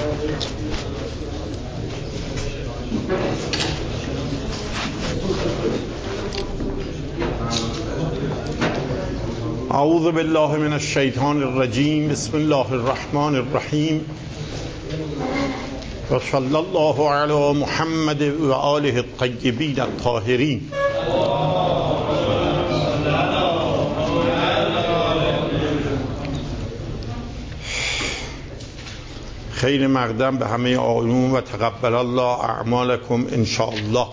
اعوذ بالله من الشیطان الرجیم. بسم الله الرحمن الرحیم و صلی الله علی محمد و آله الطیبین الطاهرین. خیر مقدم به همه آیون و تقبل الله اعمالکم انشاءالله.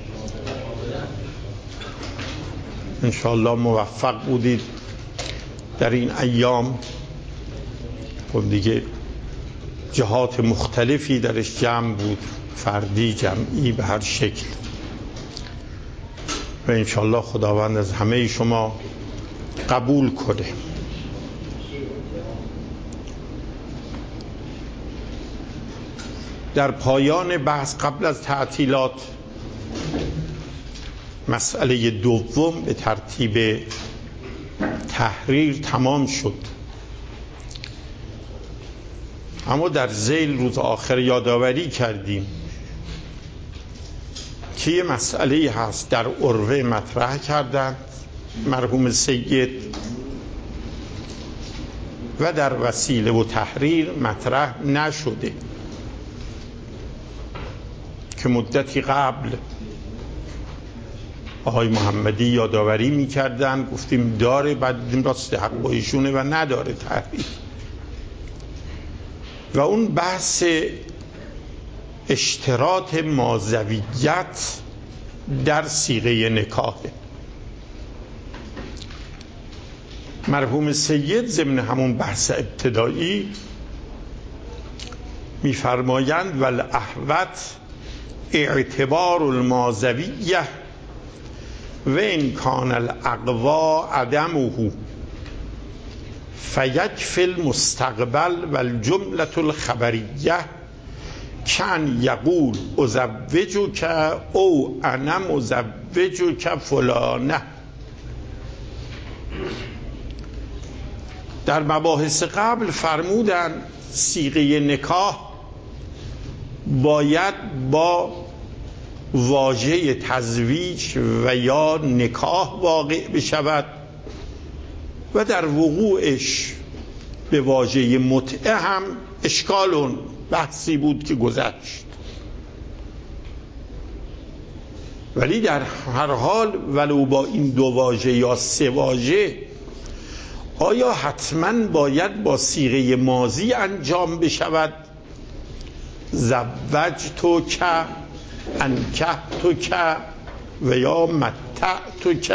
انشاءالله موفق بودید در این ایام. خب دیگه جهات مختلفی درش جمع بود، فردی، جمعی، به هر شکل، و انشاءالله خداوند از همه شما قبول کنه. در پایان بحث قبل از تعطیلات مسئله دوم به ترتیب تحریر تمام شد، اما در ذیل روز آخر یادآوری کردیم که یه مسئله هست در عروه مطرح کردند مرحوم سید و در وسیله و تحریر مطرح نشده، که مدتی قبل آقای محمدی یادآوری می‌کردن، گفتیم داره، بعد دیدیم راست حق با ایشونه و نداره تحریر. و اون بحث اشتراط مازویت در صیغه نکاحه. مرحوم سید ضمن همون بحث ابتدایی می‌فرمایند والاحوط اعتبار المازویه و ان کان الاقوا عدمه فیکفی المستقبل و الجملة الخبریه کان یقول ازوجک او انا مزوجک فلانه. در مباحث قبل فرمودن صیغه نکاح باید با واژه تزویج و یا نکاح واقع بشود و در وقوعش به واژه متعه هم اشکال بحثی بود که گذشت. ولی در هر حال ولو با این دو واژه یا سه واژه آیا حتما باید با صیغه ماضی انجام بشود؟ زوجتک، انکحتک و یا متعتک،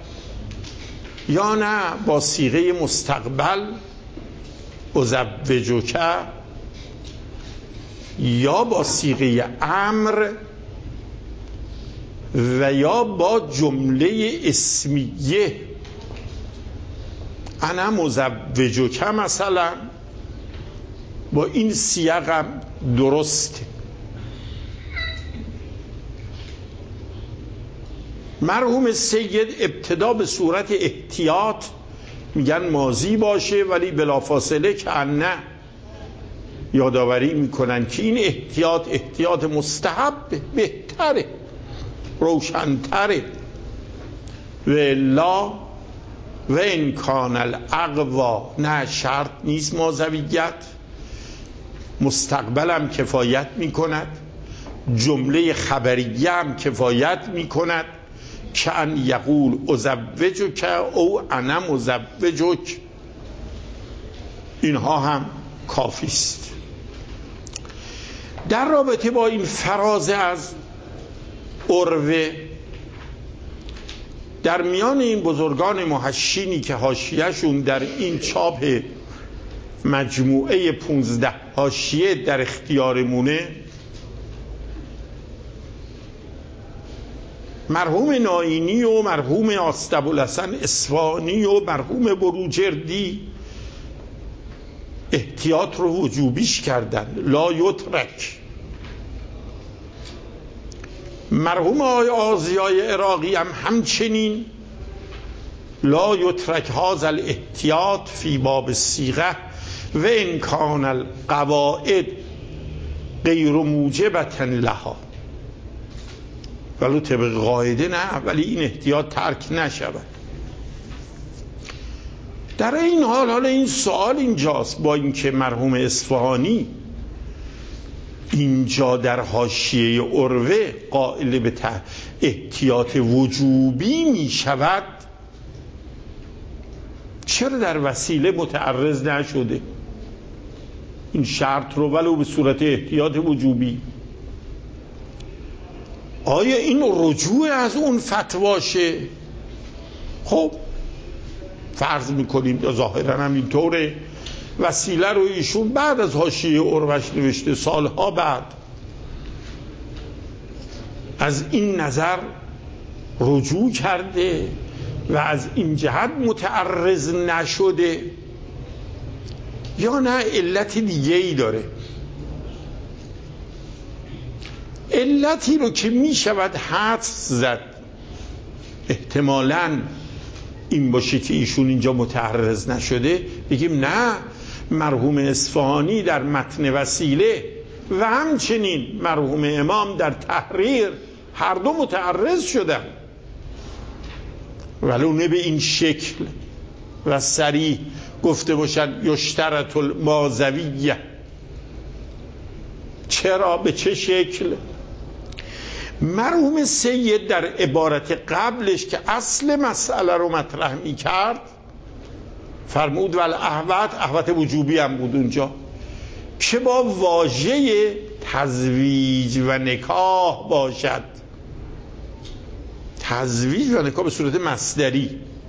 یا نه با صیغه مستقبل ازوجک، یا با صیغه امر و یا با جمله اسمیه انا مزوجک مثلا. با این سیاق درسته. مرحوم سید ابتدا به صورت احتیاط میگن ماضی باشه، ولی بلافاصله که نه یادآوری میکنن که این احتیاط مستحب بهتره، روشنتره. و الا و ان کان الاقوا، نه شرط نیست مازویت، مستقبل هم کفایت میکند، جمله خبریه هم کفایت میکند که ان یقول ازوجک او انا مزوجک، اینها هم کافی است. در رابطه با این فراز از عروه، در میان این بزرگان محشینی که حاشیه‌شون در این چاپ مجموعه 15 حاشیه در اختیارمونه، مرحوم ناینی و مرحوم آستابوالحسن اصفهانی و مرحوم بروجردی احتیاط رو وجوبیش کردن، لا یترک. مرحوم آقای آضیای عراقی هم همچنین لا یترک هذا الاحتیاط فی باب الصیغه و ان کان القواعد غیر موجبة لها، ولو طبق قاعده نه، ولی این احتیاط ترک نشود. در این حال این سوال اینجاست، با اینکه مرحوم اصفهانی اینجا در حاشیه عروه قائل به احتیاط وجوبی می شود، چرا در وسیله متعرض نشده این شرط رو ولو به صورت احتیاط وجوبی؟ آیا این رجوع از اون فتواشه؟ خب فرض میکنیم یا ظاهرا هم اینطوره، وسیله رو ایشون بعد از حاشیه عروهش نوشته، سالها بعد، از این نظر رجوع کرده و از این جهت متعرض نشده، یا نه علت دیگه ای داره؟ علتی رو که می شود حدس زد احتمالاً این باشه که ایشون اینجا متعرض نشده، بگیم نه، مرحوم اصفهانی در متن وسیله و همچنین مرحوم امام در تحریر هر دو متعرض شدن، ولو نه به این شکل و صریح گفته باشن یشترط المازویه. چرا؟ به چه شکل؟ مرحوم سید در عبارت قبلش که اصل مسئله رو مطرح می کرد فرمود احوت وجوبی هم بود اونجا، که با واژه تزویج و نکاح باشد. تزویج و نکاح به صورت مصدری،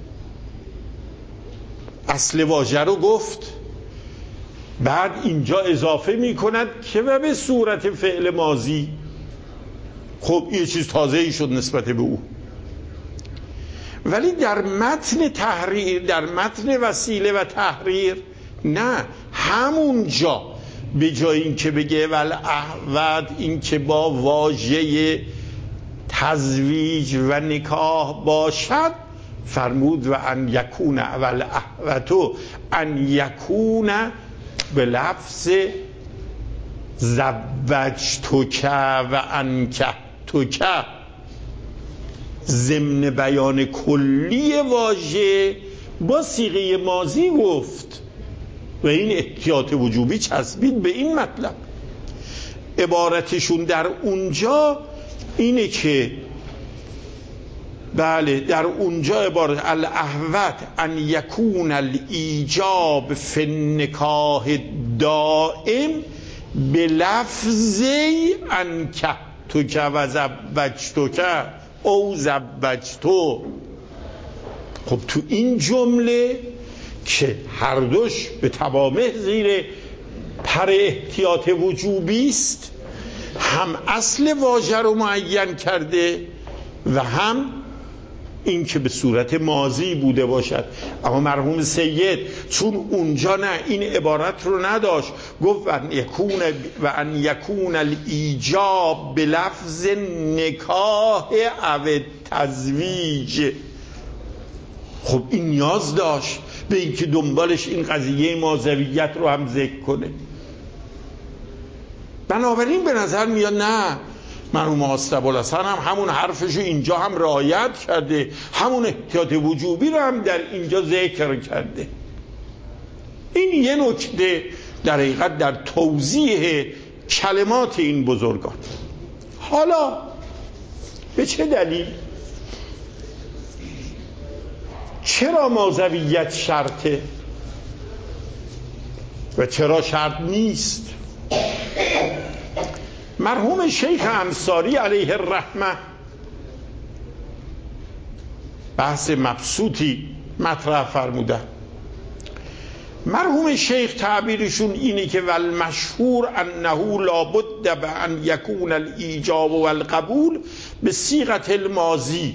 اصل واژه رو گفت، بعد اینجا اضافه می کند که و به صورت فعل ماضی. خب یه چیز تازه ای شد نسبت به او، ولی در متن تحریر، در متن وسیله و تحریر نه، همونجا به جای این که بگه والاحوت، این که با واژه تزویج و نکاح باشد، فرمود و ان یکون والاحوت ان یکون به لفظ زوجتک و انکحتک، ضمن بیان کلی واژه با صیغه ماضی گفت و این احتیاط وجوبی چسبید به این مطلب. عبارتشون در اونجا اینه که بله، در اونجا عبارت الاحوت ان یکون الایجاب فی النکاح دائم به لفظ انکحتک و زوجتک او زوجتو. خب تو این جمله که هر دوش به تمامه زیر پر احتیاط وجوبی است، هم اصل واژه رو معین کرده و هم این که به صورت ماضی بوده باشد. اما مرحوم سید چون اونجا نه، این عبارت رو نداشت، گفت و ان یکون الایجاب به لفظ نکاح او تزویج. خب این نیاز داشت به این که دنبالش این قضیه مازویت رو هم ذکر کنه. بنابراین به نظر میاد نه، مرحوم مصطفی هم همون حرفشو اینجا هم رعایت کرده، همون احتیاط وجوبی رو هم در اینجا ذکر کرده. این یه نکته در حقیقت در توضیح کلمات این بزرگان. حالا به چه دلیل؟ چرا مازویت شرطه و چرا شرط نیست؟ مرحوم شیخ انصاری علیه الرحمه بحث مبسوطی مطرح فرموده. مرحوم شیخ تعبیرشون اینه که والمشهور انه لابد بان یکون الایجاب والقبول به صیغه الماضی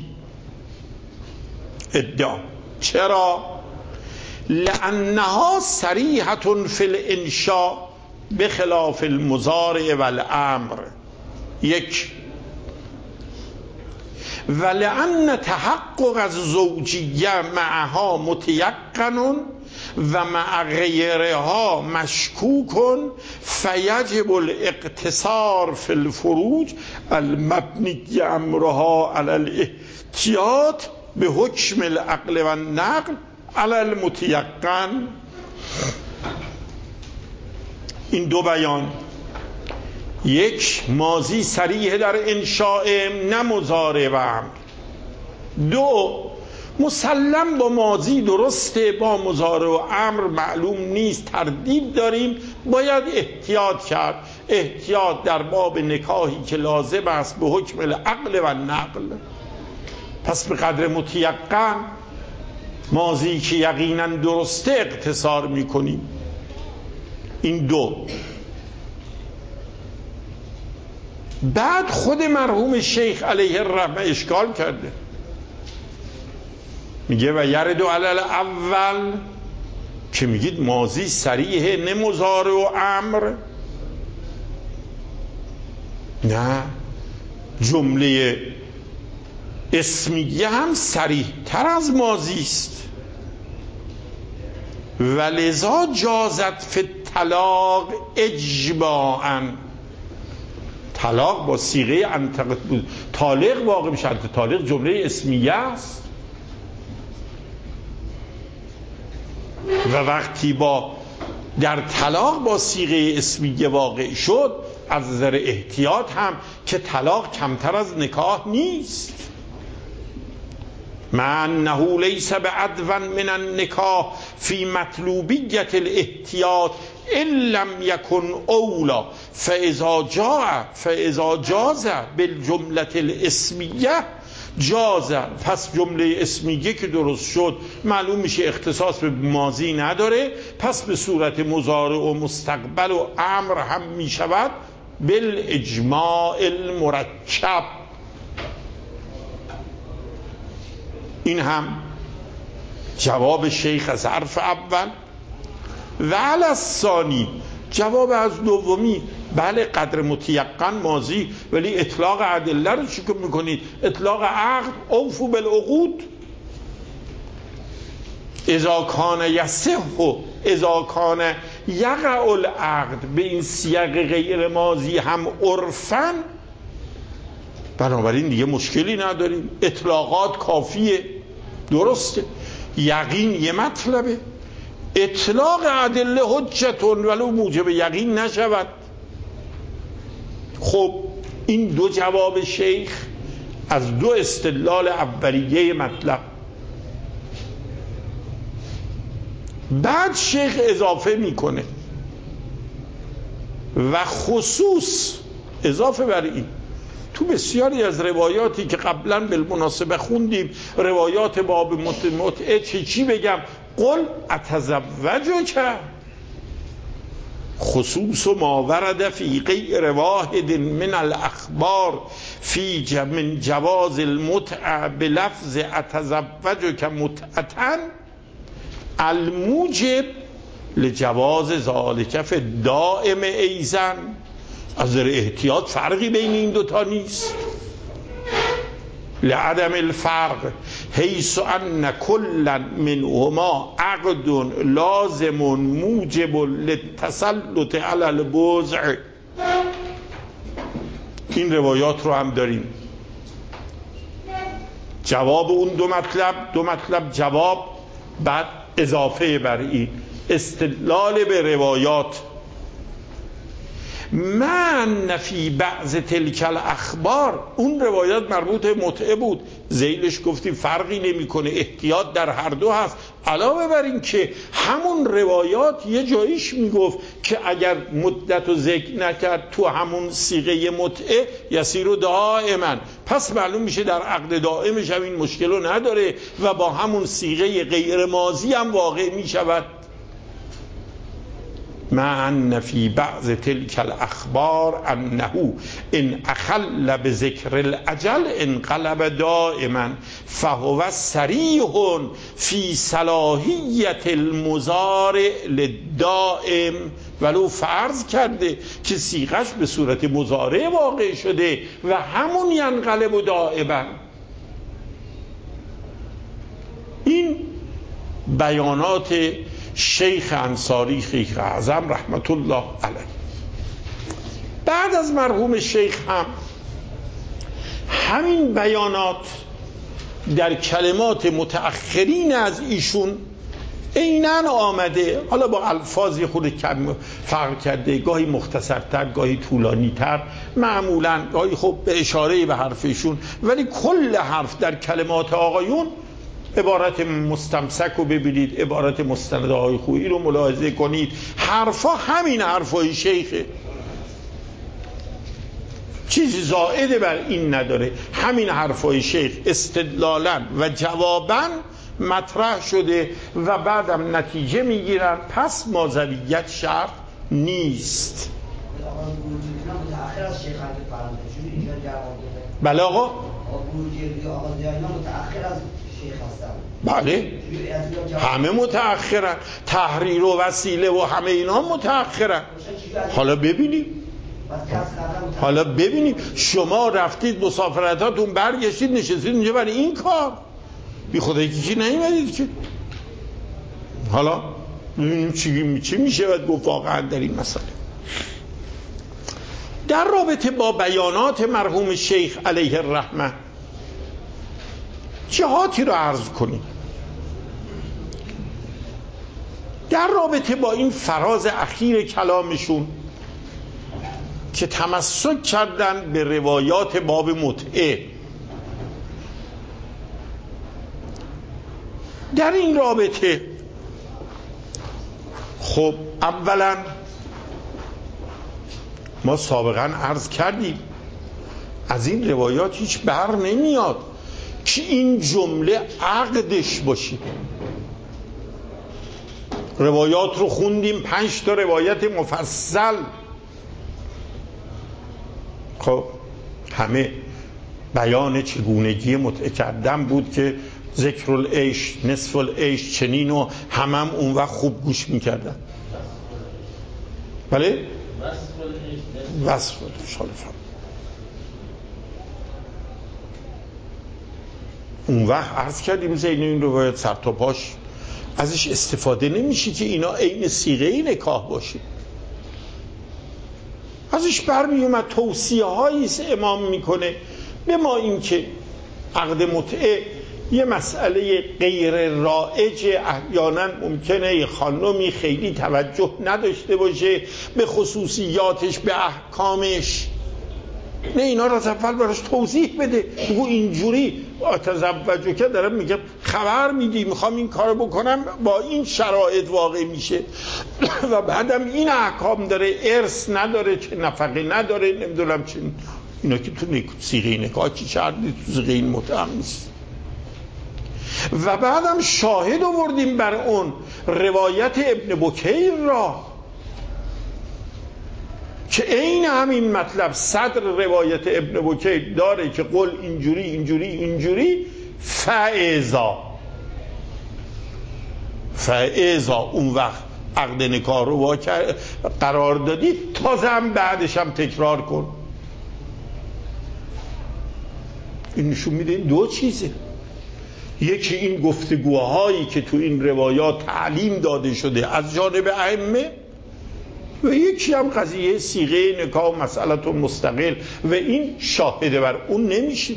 ادعا. چرا؟ لانها صریحه فی الانشاء بخلاف المضارع والامر. یک، ولأن تحقق الزوجیه معها متیقن و مع غیرها مشکوکن فیجب الاقتصار فی الفروج المبنی امرها علی الاحتیاط به حکم العقل و نقل علی المتیقن. این دو بیان، یک ماضی صریح در انشاء نه مضارع و امر، دو مسلم با ماضی درسته با مضارع و امر معلوم نیست، تردید داریم، باید احتیاط کرد. احتیاط در باب نکاحی که لازم است به حکم العقل و نقل. پس به قدر متیقن ماضی که یقینا درسته اقتصار میکنیم. این دو. بعد خود مرحوم شیخ علیه الرحمه اشکال کرده، میگه و یرد علی الاول که میگید ماضی صریح نه مضارع و امر. نه، جمله اسمیه هم صریح تر از ماضی است. ولذا جازت فی الطلاق اجماعاً. طلاق با صیغه طالق واقع میشه. طالق جمله اسمیه است و وقتی در طلاق با صیغه اسمیه واقع شد، از نظر احتیاط هم که طلاق کمتر از نکاح نیست. مع انه لیس بعدوا من النکاح فی مطلوبیت الاحتیاط ان لم یکن اولا فاذا جاز بالجمله الاسمیه جاز. پس جمله اسمیه که درست شد معلوم میشه اختصاص به ماضی نداره، پس به صورت مضارع و مستقبل و امر هم میشود بالاجماع المرکب. این هم جواب شیخ از حرف اول. و علی الثانی، جواب از دومی، بله قدر متیقن ماضی، ولی اطلاق ادله رو چیکار میکنید؟ اطلاق عقد، اوفو بالعقود. اذا کان یصح اذا کان یقع العقد، به این سیاق غیر ماضی هم عرفاً، بنابراین دیگه مشکلی نداریم، اطلاقات کافیه. درسته، یقین یه مطلبه، اطلاق ادله حجتون ولو موجب یقین نشود. خب این دو جواب شیخ از دو استدلال اولیه مطلب. بعد شیخ اضافه میکنه و خصوص اضافه بر این تو بسیاری از روایاتی که قبلا بالمناسبه خوندیم، روایات باب متعه، چی بگم؟ قل اتزوجک، خصوص ما ورد فی غیر واحد من الاخبار فی من جواز المتعه بلفظ اتزوجک متعه الموجب لجواز ذالک فی الدائم ایزن. از نظر احتیاط فرقی بین این دوتا نیست، لعدم الفرق حیث ان کلا منهما عقد لازم موجب للتسلط علی البضع. این روایات رو هم داریم. جواب اون دو مطلب جواب، بعد اضافه بر این استدلال به روایات. من فی بعض تلک الاخبار، اون روایات مربوط متعه بود، ذیلش گفتیم فرقی نمیکنه، احتیاط در هر دو هست. علاوه بر این که همون روایات یه جاییش میگفت که اگر مدت رو ذکر نکرد تو همون صیغه متعه یسیر و دائما، پس معلوم میشه در عقد دائمش هم این مشکل رو نداره و با همون صیغه غیر ماضی هم واقع میشود. مع ان فی بعض تلک الاخبار انه ان اخل بذکر الاجل انقلب دائما فهو صریح فی صلاحیت المضارع للدائم. ولو فرض کرده که صیغش به صورت مضارع واقع شده و همون ینقلب دائما. این بیانات شیخ انصاری شیخ اعظم رحمت الله علیه. بعد از مرحوم شیخ هم همین بیانات در کلمات متأخرین از ایشون عیناً آمده، حالا با الفاظی خود کم فرق کرده، گاهی مختصرتر گاهی طولانیتر، معمولاً گاهی خب به اشاره به حرفشون، ولی کل حرف در کلمات آقایون عبارت مستمسک رو ببینید، عبارت مستند آقای خویی رو ملاحظه کنید، حرفا همین حرفای شیخه، چیزی زائده بر این نداره، همین حرفای شیخ استدلالاً و جواباً مطرح شده و بعدم نتیجه میگیرن، پس مازویت شرط نیست. بله آقا، بله همه متأخرن، تحریر و وسیله و همه اینا متأخرن. حالا ببینیم شما رفتید مسافرتاتون برگشتید نشستید اینجا برای این کار، بی خدا یکی نیومدید که. حالا ببینیم چی میشه باید گفت واقعا در این مسئله. در رابطه با بیانات مرحوم شیخ علیه الرحمه جهاتی رو عرض کنیم. در رابطه با این فراز اخیر کلامشون که تمسک کردن به روایات باب متعه، در این رابطه خب اولا ما سابقا عرض کردیم از این روایات هیچ بر نمیاد که این جمله عقدش باشه. روایات رو خوندیم، 5 تا روایت مفصل، خب همه بیان چگونگی متعه کردن بود که ذکر العیش نصف العیش چنین و همم اون وقت خوب گوش میکردن. بله؟ وصف العیش. اون وقت عرض کردیم زین این روایت سر تا پاش ازش استفاده نمیشه که اینا عین صیغه نکاح باشه. ازش برمی اومد توصیه هایی امام میکنه به ما این که عقد متعه یه مسئله غیر رایج، احیانا ممکنه خانمی خیلی توجه نداشته باشه به خصوصیاتش، به احکامش، نه اینا رو از اول براش توضیح بده، بگو اینجوری تزوجو که دارم میگم خبر میدی میخوام این کارو بکنم با این شرایط واقع میشه و بعدم این احکام داره، ارث نداره، چه نفقه نداره، نمیدونم چه، اینا که تو صیغه نکاح چی شرطی تو صیغه این متهم نیست. و بعدم شاهد آوردیم بر اون روایت ابن بکیر را که عین همین مطلب صدر روایت ابن بکیر داره که قول اینجوری اینجوری اینجوری فائزا اون وقت عقد نکاح رو قرار دادی، تازه هم بعدش هم تکرار کن. این نشون میده دو چیزه، یکی این گفتگوهایی که تو این روایات تعلیم داده شده از جانب ائمه و یکی هم قضیه صیغه نکاح مسئله مستقل و این شاهد بر اون نمیشه.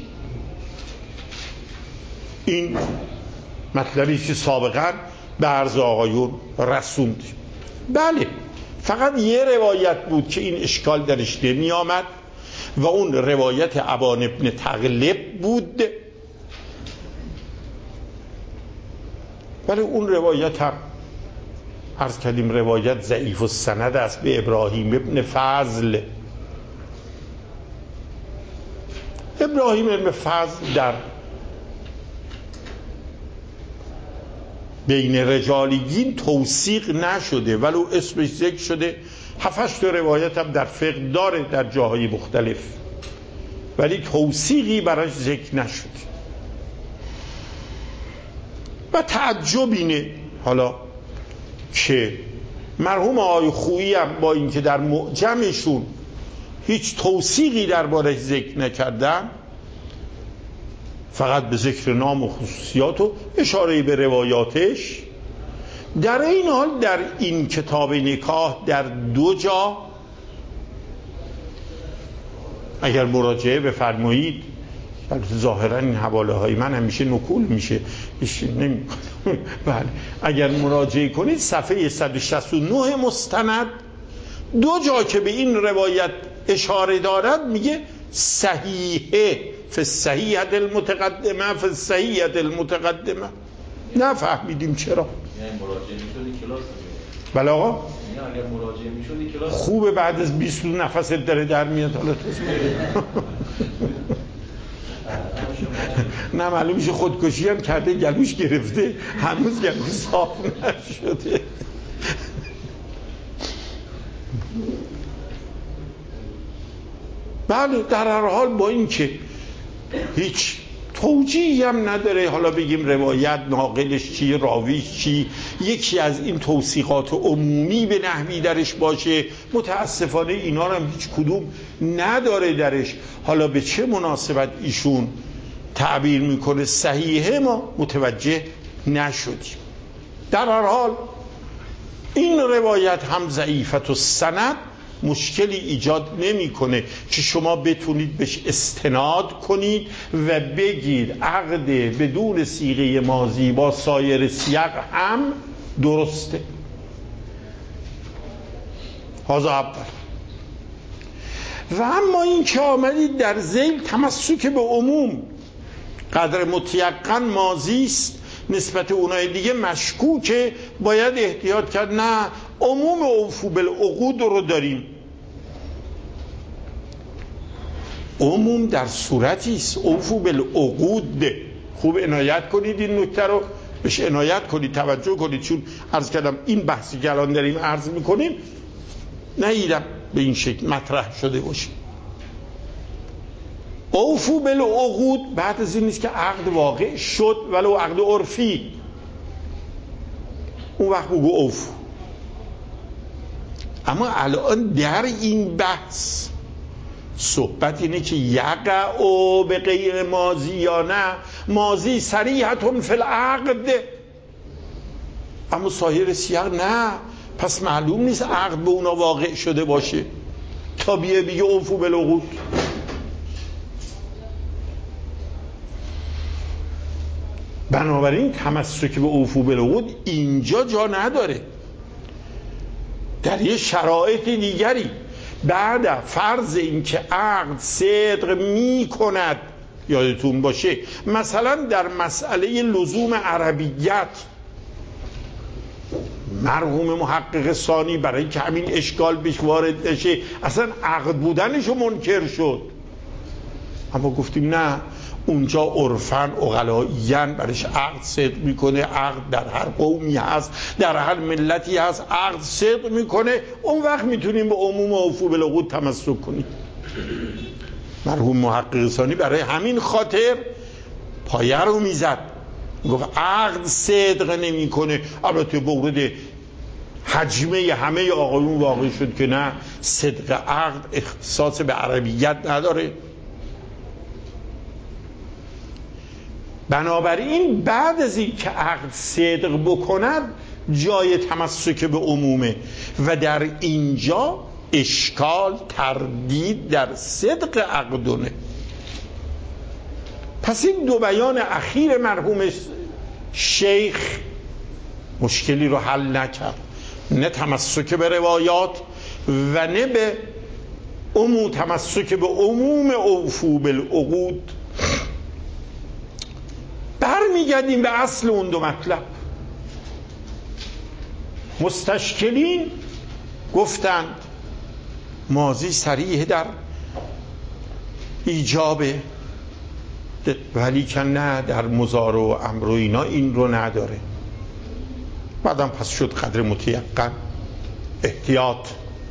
این مطلبی که سابقا به عرض آقایون رسوندیم. بله فقط یه روایت بود که این اشکال درش نمی آمد و اون روایت ابان ابن تغلب بود، ولی اون روایت هم عرض کردیم روایت ضعیف السند است به ابراهیم ابن فضل. ابراهیم ابن فضل در بین رجالیین توثیق نشده ولو اسمش ذکر شده، 7-8 تا روایت هم در فقه داره در جاهای مختلف، ولی توثیقی براش ذکر نشده. و تعجب اینه حالا که مرحوم آقای خویی هم با اینکه در معجمشون هیچ توثیقی دربارش ذکر نکردن، فقط به ذکر نام و خصوصیات و اشاره به روایاتش، در این حال در این کتاب نکاح در 2 جا اگر مراجعه بفرمایید، ظاهرا این حواله های من همیشه نکول میشه بله، اگر مراجعه کنید صفحه 169 مستند 2 جا که به این روایت اشاره دارد میگه صحیحه فی الصحیحه المتقدمه فی الصحیحه المتقدمه. نفهمیدیم چرا. یعنی مراجعه میشدی کلاس بله آقا، اگر مراجعه میشدی کلاس خوبه بعد از 20 روز نفست داره در میاد. حالا نه معلوم میشه خودکشی هم کرده، گلوش گرفته، هنوز گلوش صاف نشده. بله در هر حال با این که هیچ توجیهی هم نداره، حالا بگیم روایت ناقلش چی، راویش چی، یکی از این توثیقات عمومی به نحوی درش باشه، متاسفانه اینا رو هم هیچ کدوم نداره درش. حالا به چه مناسبت ایشون تعبیر میکنه صحیحه ما متوجه نشدیم. در هر حال این روایت هم ضعیفت و سند مشکلی ایجاد نمیکنه که شما بتونید بهش استناد کنید و بگید عقد بدون صیغه ماضی با سایر سیاق هم درسته. هذا اول. و اما این که آمدید در ذیل تمسک به عموم قدر متیقن ماضی است، نسبت اونای دیگه مشکوکه، باید احتیاط کرد. نه، عموم اوفو بالعقود رو داریم. عموم در صورتی است اوفو بالعقود. خوب عنایت کنید این نکته رو، بهش عنایت کنید، توجه کنید، چون عرض کردم این بحثی که الان داریم عرض میکنیم نیدم به این شکل مطرح شده باشه. اوفو بالعقود بعد از این نیست که عقد واقع شد ولو عقد عرفی، اون وقت بگو اوفو. اما الان در این بحث صحبت اینه که یقع به غیر ماضی یا نه، ماضی صریحتون فی العقد، اما سایر سیاق نه، پس معلوم نیست عقد به اونا واقع شده باشه تا بگه اوفو بالعقود. بنابراین تمسک به اوفو بالعقود اینجا جا نداره. در یه شرایط دیگری بعد فرض این که عقد صدق می کند، یادتون باشه مثلا در مسئله لزوم عربیت مرحوم محقق ثانی برای که همین اشکال بهش وارد نشه اصلا عقد بودنشو منکر شد، اما گفتیم نه، اونجا عرفاً عقلائیاً برش عقد صدق میکنه، عقد در هر قومی هست، در هر ملتی هست، عقد صدق میکنه، اون وقت میتونیم به عموم اوفو بالعقود تمسک کنیم. مرحوم محقق ثانی برای همین خاطر پایه رو میزد، گفت عقد صدق نمیکنه. البته بورد حجمه همه آقایون واقع شد که نه، صدق عقد اختصاص به عربیت نداره. بنابراین بعد از این که عقد صدق بکند جای تمسک به عمومه و در اینجا اشکال تردید در صدق عقدونه. پس این 2 بیان اخیر مرحوم شیخ مشکلی رو حل نکرد، نه تمسک به روایات و نه به تمسک به عموم اوفو بالعقود. برمیگردیم به اصل اون 2 مطلب. مستشکلین گفتند ماضی صریح در ایجابه، ولی که نه در مضارع و امر و اینا این رو نداره. بعدم پس شد قدر متیقن، احتیاط.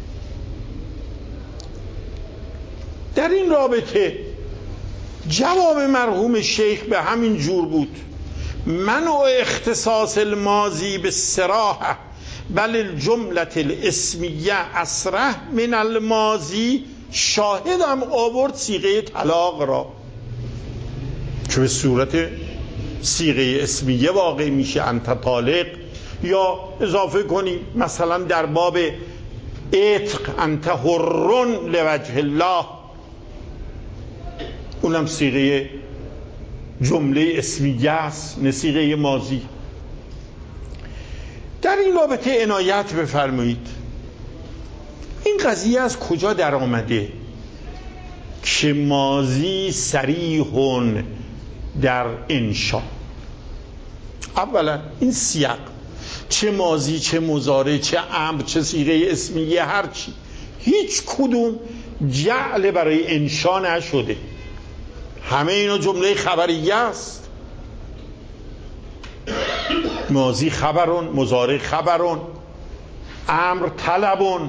در این رابطه جواب مرحوم شیخ به همین جور بود: منع اختصاص الماضی به صراحه بل الجمله الاسمیه اصرح من الماضی. شاهدم آورد صیغه طلاق را که به صورت صیغه اسمیه واقع میشه، انت طالق یا اضافه کنیم مثلا در باب عتق انت حر لوجه الله، اونم صیغه جمله اسمیه است نه صیغه ماضی. در این رابطه عنایت بفرمایید این قضیه از کجا در آمده که ماضی صریح در انشا؟ اولا این سیاق، چه ماضی چه مضارع چه امر چه صیغه اسمیه هرچی، هیچ کدوم جعل برای انشا نشده، همه اینا جمله خبریه است. ماضی خبرون، مضارع خبرون، امر طلبون،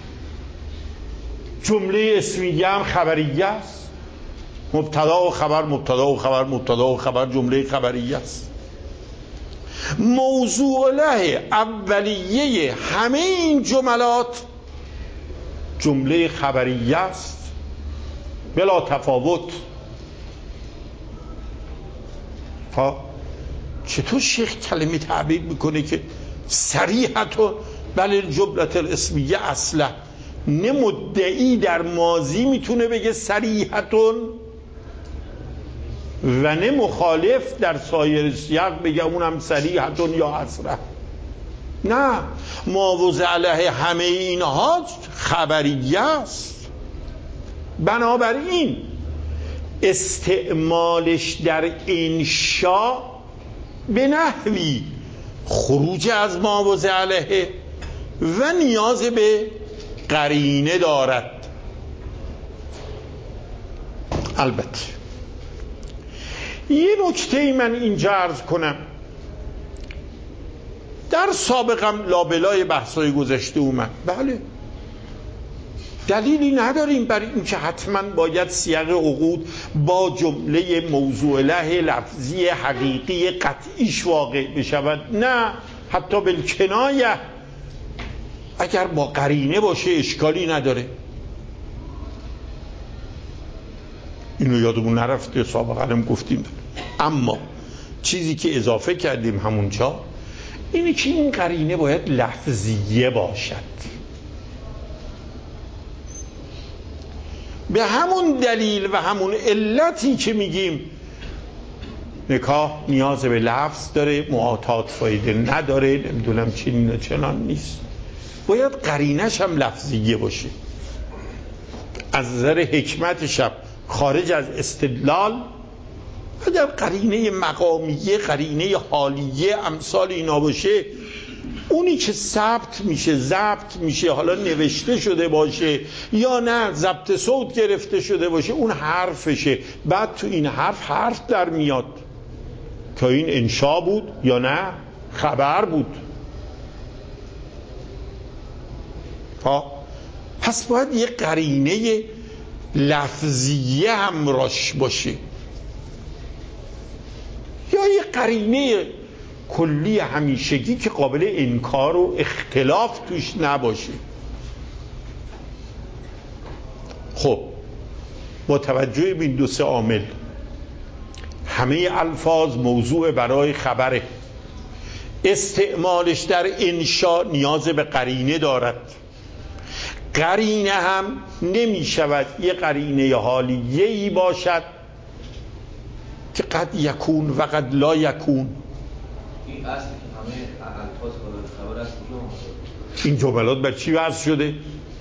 جمله اسمیه هم خبریه است. مبتدا و خبر، مبتدا و خبر، مبتدا و خبر، جمله خبریه است. موضوع له اولیه همه این جملات جمله خبریه است بلا تفاوت. چطور شیخ کلمه تعبیر میکنه که صریحتون بل الجملة الاسمیه اصلا؟ نه مدعی در ماضی میتونه بگه صریحتون و نه مخالف در سایر سیاق بگه اونم صریحتون یا اصلا. نه، ما وضع علیه همه اینها خبریه است. بنابراین استعمالش در انشا به نحوی خروج از ما وضع علیه و نیاز به قرینه دارد. البته یه نکته من اینجا عرض کنم، در سابقم لابلای بحثای گذشته اومد، بله دلیلی نداریم برای اینکه حتما باید سیاق عقود با جمله موضوع له لفظی حقیقی قطعیش واقع بشود، نه حتی بالکنایه اگر با قرینه باشه اشکالی نداره. اینو یادمون نرفته، سابقا هم گفتیم. اما چیزی که اضافه کردیم همونجا اینه که این قرینه باید لفظیه باشد. به همون دلیل و همون علتی که میگیم نکاح نیاز به لفظ داره، معاطات فایده نداره، نمیدونم چنین و چنان نیست، باید قرینش هم لفظیه باشه. از نظر حکمتش هم خارج از استدلال اگر قرینه مقامیه، قرینه حالیه، امثال اینا باشه، اونی که ضبط میشه حالا نوشته شده باشه یا نه ضبط صوت گرفته شده باشه، اون حرفشه. بعد تو این حرف در میاد که این انشا بود یا نه خبر بود. پس باید یه قرینه لفظیه همراش باشه یا یه قرینه کلی همیشگی که قابل انکار و اختلاف توش نباشه. خب با توجه به این دو سه عامل همه الفاظ موضوع برای خبره، استعمالش در انشا نیاز به قرینه دارد. قرینه هم نمی شود یه قرینه حالیه‌ای باشد که قد یکون و قد لا یکون. این اصل که همه الفاظ خبر است. این جملات بر چی وضع شده؟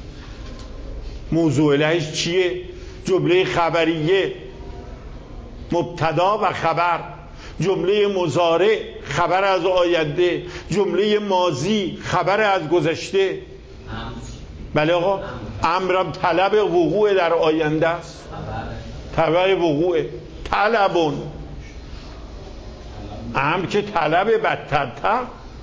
موضوع لهش چیه؟ جمله خبریه، مبتدا و خبر، جمله مضارع خبر از آینده، جمله ماضی خبر از گذشته. بله آقا، امرم طلب وقوع در آینده است، طلب وقوع، طلبون امر که طلب بدترتر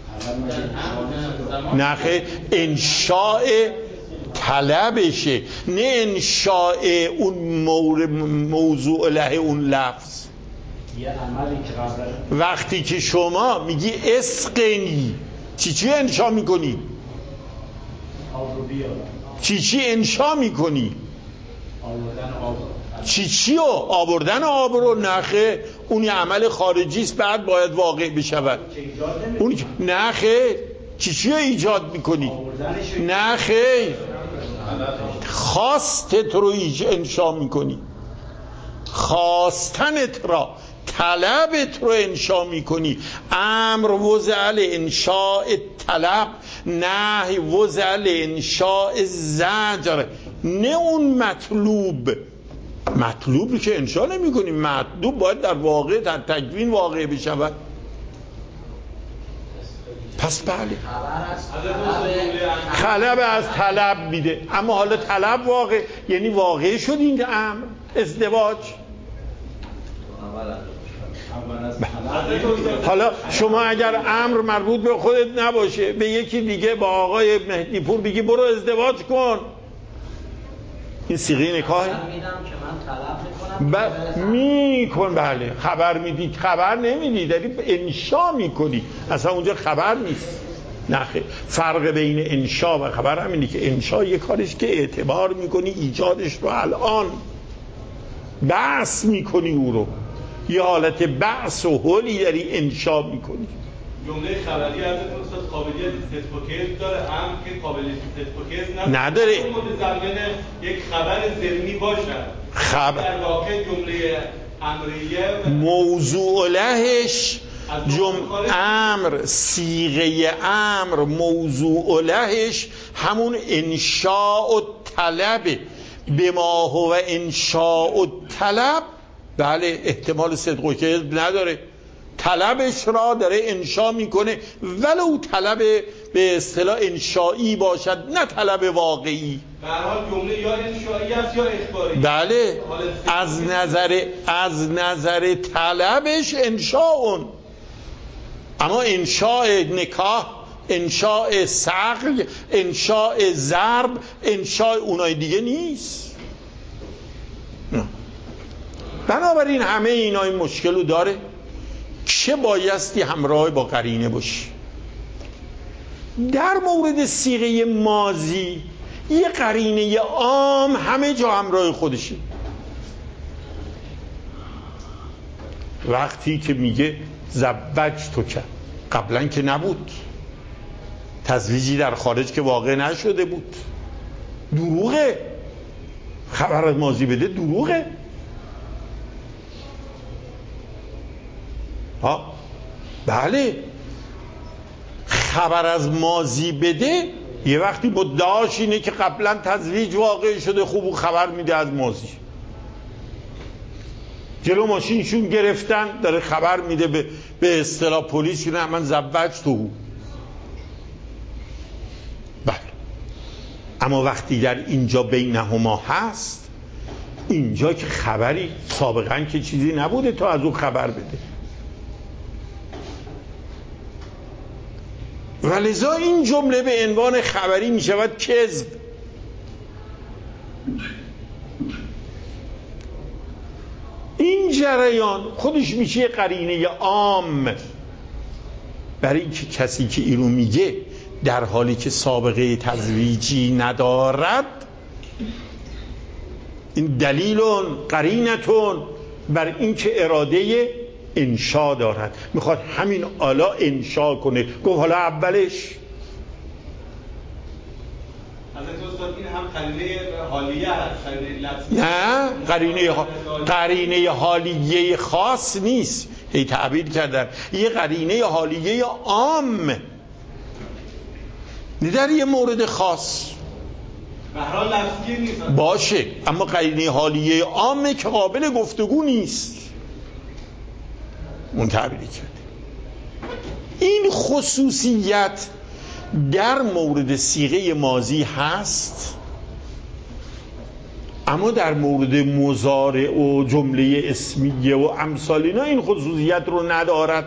نخه انشاء طلبشه، نه انشاء اون موضوع له اون لفظ. وقتی که شما میگی اسقنی چی انشا میکنی؟ چی انشا میکنی؟ چی آوردن آب رو نخه اون یه عمل خارجی است بعد باید واقع بشود. اون نخه چی ایجاد میکنی؟ نخه خواستت رو انشا میکنی، خواستنت را، طلبت رو انشا میکنی. امر وضع انشاء طلب، نهی وضع انشاء زجر. نه اون مطلوبی که انشا نمی کنی، مطلوب باید در واقع در تکوین واقع بشود. پس بله طلب از طلب میده، اما حالا طلب واقع یعنی واقع شد این امر ازدواج. حالا شما اگر امر مربوط به خودت نباشه به یکی دیگه با آقای مهدی پور بگی برو ازدواج کن، این صیغه نکاهه؟ میکن. بله خبر میدی، خبر نمیدی، داری انشا میکنی، اصلا اونجا خبر نیست. نخیر، فرق بین انشا و خبر همینه که انشا یه کارش که اعتبار میکنی ایجادش رو الان بحث میکنی، او رو یه حالت بحث و حلی داری انشا میکنی. جمله خبری از اون قابلیت استفاده داره، هم که قابلیت استفاده نداره. متضمن یک خبر ضمنی باشد. در واقع جمله امریه موضوع لهش امر، صیغه امر موضوع لهش همون انشاء و طلب به ما هو انشاء و طلب. بله احتمال صدق و کذب نداره، طلبش را داره انشا میکنه ولو طلب به اصطلاح انشایی باشد نه طلب واقعی. به هر حال جمله یا انشایی است یا اخباری. بله از نظر طلبش انشاء، اما انشاء نکاح، انشاء صقل، انشاء ضرب، انشاء اونای دیگه نیست. بنابراین همه اینا این مشکل رو داره که بایستی همراه با قرینه باشی. در مورد صیغه ماضی یه قرینه عام همه جا همراه خودشه. وقتی که میگه زوجتک، قبلا که نبود، تزویجی در خارج که واقع نشده بود، دروغه. خبر از ماضی بده دروغه. بله خبر از ماضی بده یه وقتی مدعاش اینه که قبلا تزویج واقع شده، خوب خبر میده از ماضی. جلو ماشینشون گرفتن داره خبر میده به اصطلاح پلیس که نه من زوجته‌او. بله اما وقتی در اینجا بینهما هست، اینجا که خبری سابقا که چیزی نبوده تا از اون خبر بده، ولذا این جمله به عنوان خبری می شود کذب. این جریان خودش میشه قرینه عام برای اینکه کسی که اینو میگه در حالی که سابقه تزویجی ندارد، این دلیلون قرینتون بر اینکه اراده انشا دارد، میخواد همین حالا انشا کنه. گفت حالا اولش این هم قرینه حالیه هست، نه قرینه حالیه خاص نیست، هی تعبیر کردن یه قرینه حالیه عام نه در یه مورد خاص باشه، اما قرینه حالیه عامه که قابل گفتگو نیست. اون تعبیری کرد. این خصوصیت در مورد صیغه ماضی هست، اما در مورد مضارع و جمله اسمیه و امثال اینا این خصوصیت رو ندارد.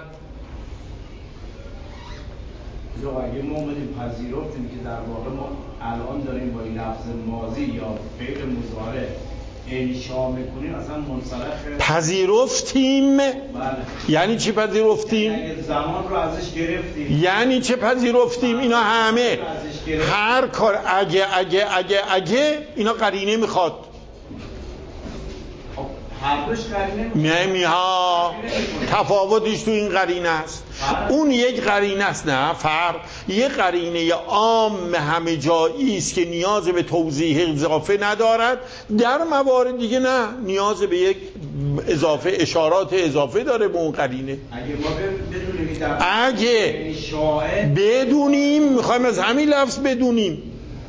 اگه ما اومدیم پذیرفتیم که در واقع ما الان داریم با این لفظ ماضی یا فعل مضارع انشا میکنیم، اصلا منصرف پذیرفتیم. بله. یعنی چی پذیرفتیم؟ یعنی زمان رو ازش گرفتیم. یعنی چه پذیرفتیم؟ اینا همه هر کار اگه اینا قرینه میخواد. هر دوش قرینه نمیها. تفاوتش تو این قرینه است. اون یک قرینه است، نه فرق. یک قرینه عام همه جایی است که نیاز به توضیح اضافه ندارد، در موارد دیگه نه، نیاز به یک اضافه اشارات اضافه داره به اون قرینه. اگه بدونیم، میخوایم از همین لفظ بدونیم،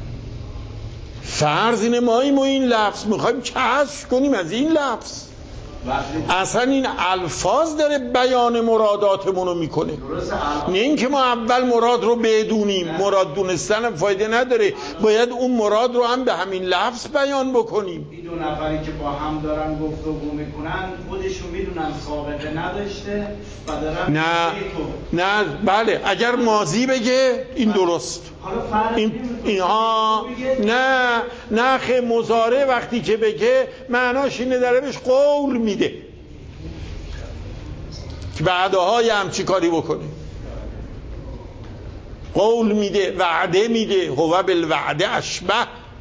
فرض نماییم و این لفظ میخوایم کشف کنیم از این لفظ، اصلا این الفاظ داره بیان مراداتمون رو میکنه، نه اینکه ما اول مراد رو بدونیم. مراد دونستن فایده نداره، باید اون مراد رو هم به همین لفظ بیان بکنیم. این دو نفری که با هم دارن گفتگو میکنن خودشون میدونن سابقه نداشته و دارن نه بله، اگر ماضی بگه این درست. اینها نه خیلی مضارع وقتی که بگه معناش اینه داره بهش قول میده که بعدها یه همچی کاری بکنه. قول میده، وعده میده. هو بالوعده اشبه.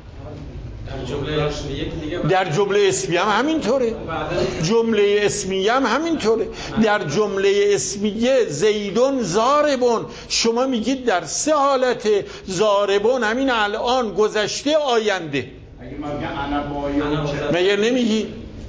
در جمله اسمیه هم همینطوره. جمله اسمیه هم همینطوره. در جمله اسمیه زیدون زاربون، شما میگید در سه حالت زاربون، همین الان، گذشته، آینده. مگر نمیگی؟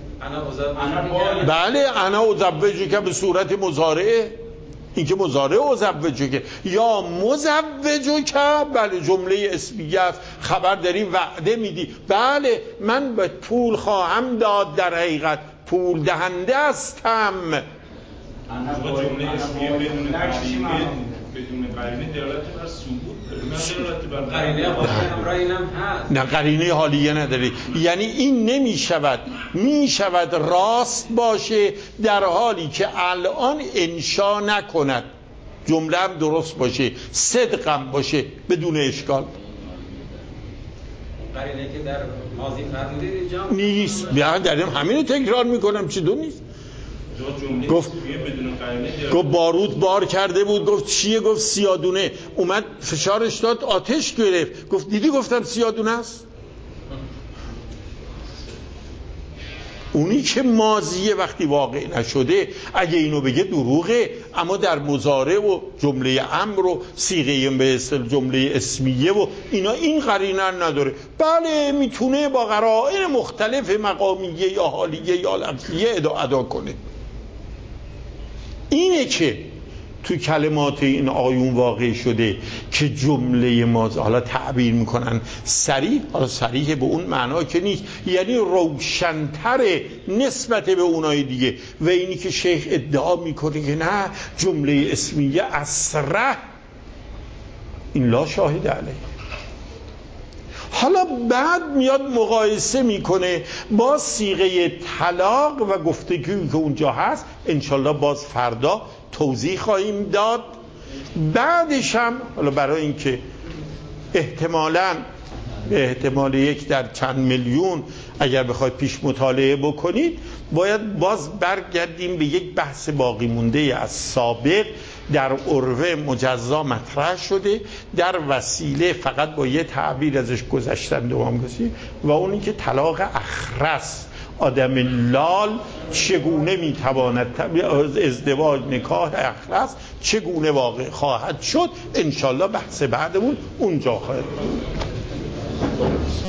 بله، انا ازوجک که به صورت مضارعه، این که مضارع ازوجک یا مزوجک، بله جمله اسمیه است. خبر داری، وعده میدی، بله من به پول خواهم داد، در حقیقت پول دهنده هستم. جمله اسمیه بدون قرینه دلالت بر ثبوت داره، نه قرینه حالیه همراه اینم هست. نه قرینه حالیه نداره. یعنی این نمیشود، میشود راست باشه در حالی که الان انشا نکند، جمله هم درست باشه، صدقم باشه، بدون اشکال. قرینه که در ماضی فرمودید اینجا نیست. بیا دارم همین تکرار میکنم، چی دو نیست. گفت بارود بار کرده بود، گفت چیه؟ گفت سیادونه. اومد فشارش داد، آتش گرفت. گفت دیدی گفتم سیادونه است. اونی که ماضیه وقتی واقع نشده اگه اینو بگه دروغه. اما در مضارع و جمله امر و صیغه به اصطلاح جمله اسمیه و اینا این قرینه نداره. بله میتونه با قرائن مختلف مقامیه یا حالیه یا لفظیه ادا کنه. اینه که تو کلمات این آیون واقع شده که جمله ما حالا تعبیر میکنن صریح، حالا صریح به اون معنا که نیست، یعنی روشن‌تر نسبت به اونای دیگه. و اینی که شیخ ادعا میکنه که نه جمله اسمیه اصرح، این لا شاهد علیه. حالا بعد میاد مقایسه میکنه با صیغه طلاق و گفتگویی که اونجا هست. انشالله باز فردا توضیح خواهیم داد. بعدش هم حالا برای اینکه احتمالاً به احتمال 1 در چند میلیون اگر بخواید پیش مطالعه بکنید، باید باز برگردیم به یک بحث باقی مونده از سابق. در عروه مجزا مطرح شده، در وسیله فقط با یه تعبیر ازش گذشتن دوام کسی، و اونی که طلاق اخرس، آدم لال چگونه میتواند ازدواج نکاح اخرس چگونه واقع خواهد شد. انشالله بحث بعدمون اونجا خواهد بود.